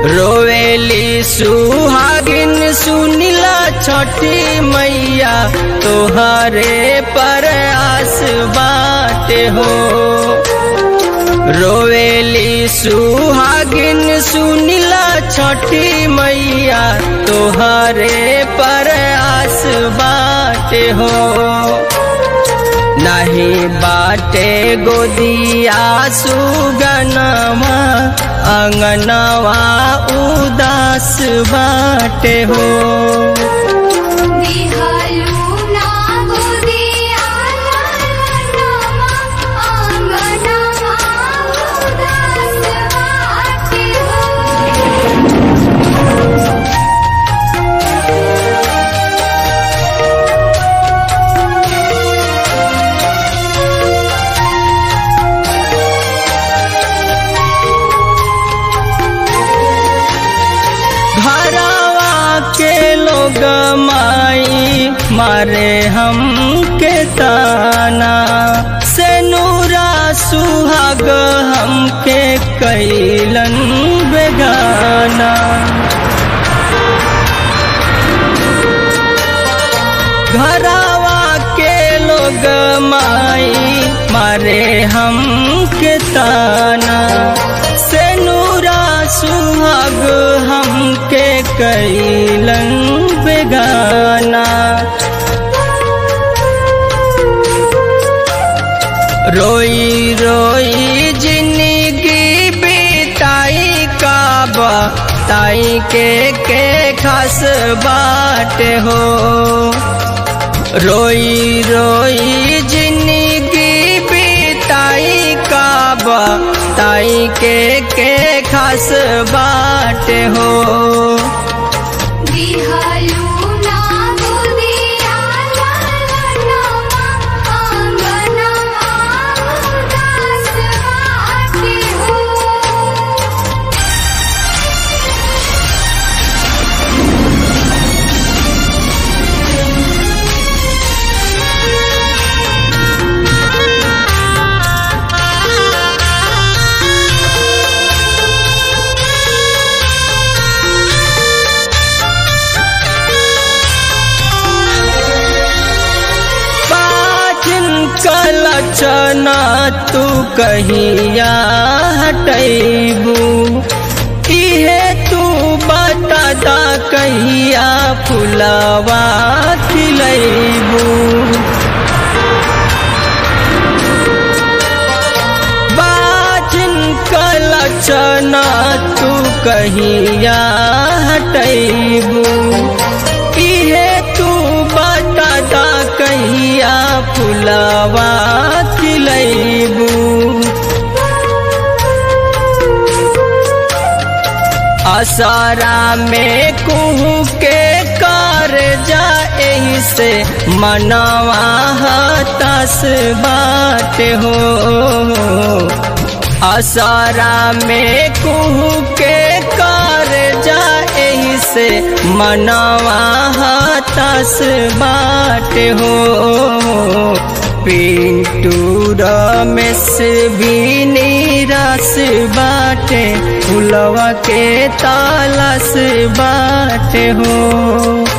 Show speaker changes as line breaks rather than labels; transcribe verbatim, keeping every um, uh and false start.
रोवेली सुहागिन सुनिला छठी मैया तोहरे पर आस बाटे हो। रोवेली सुहागिन सुनिला छठी मैया तोहरे पर आस बाटे हो। नहीं बाटे गोदिया सुगनवा अंगनवा उदास बाटे हो। घरवा के लोग माई मारे हम के ताना से नूरा सुहाग हमके कैलन बेगाना। घरवा के लोग माई मारे हम के ताना से नूरा सुहाग हमके कैलन बेगाना। रोई रोई जिंदगी बिताई काबा ताई के के खास बाट हो। रोई रोई जिंदगी बिताई काबा ताई के के खास बाट हो। कलचना तू कहिया हटैबू इहे तू बता दा कहिया फुलवा खिलैबू। बाजिन कलचना तू कहिया हटैबू इहे तू बता दा कहिया फुलवा खिलैबू। असरा में कुहू के कर जाए से मनवा हताश बाट हो। असरा में कुहू के कर जाए से मनवा हताश बाट हो। पिंटू रमेश भी निराश बाटे फुलवा के तालाश बाटे हो।